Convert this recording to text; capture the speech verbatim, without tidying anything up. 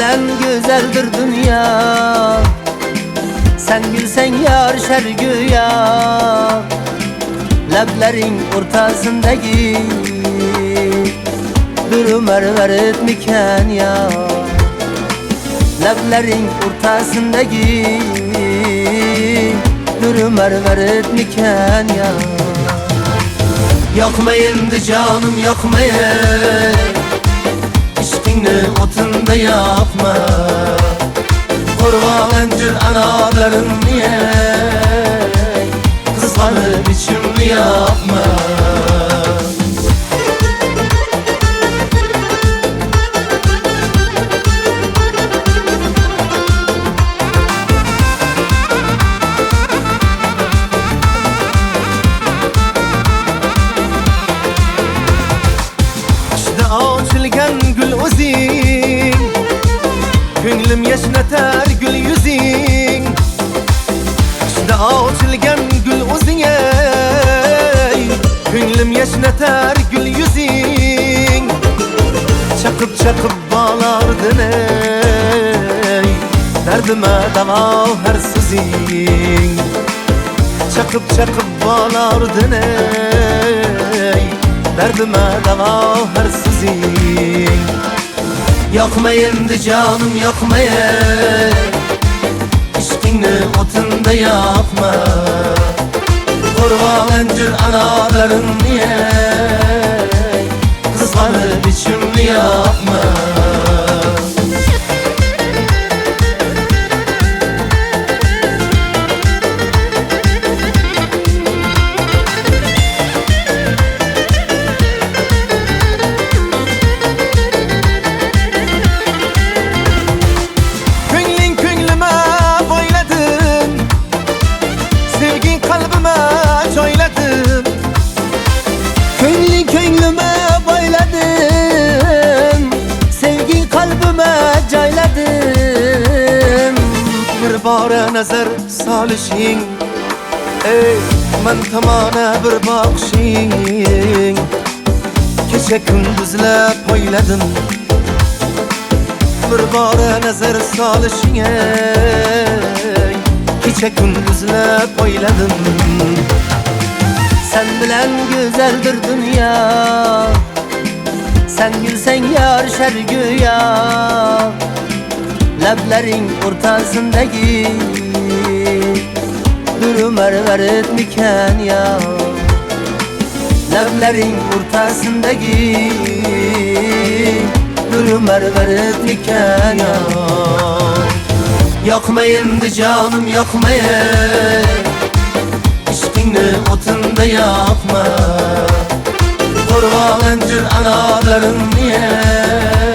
bilen güzeldir dünya. Sen gülsen yar şer güya. Leblerin ortasındaki duru mermer etmiken ya. Leblerin ortasındaki duru mermer etmiken ya. Yakmayındı canım yakmayın, İşkini otunda yapma. Kurban encir anaların niye kıskanıp içimli yapma. Açılgan gül o'zing, ko'nglim yashnatar gul yuzing. Qishda ochilgan gul o'zing, ko'nglim yashnatar gul yuzing. Chaqib chaqib bolardin ey, dardima davo har so'zing. Chaqib chaqib bolardin ey, derdime dava her sizin. Yakmayındı canım yakmayın, İşkini otunda yapma. Kurban encir anaların niye kıskanıp içimli yapma. Bir bara nazar solishing, ey men tomona bir boqishing. Kecha kunduzlab o'yladim, bir bara nazar solishing, ey kecha kunduzlab o'yladim. Sen bilen güzeldir dünya. Sen gülsen yar şer güya. Leblerin ortasındaki duru mermer etmiken ya. Leblerin ortasındaki duru mermer etmiken ya. Yakmayındı canım yakmayın, İşkini otunda yapma. Kurban encir anaların niye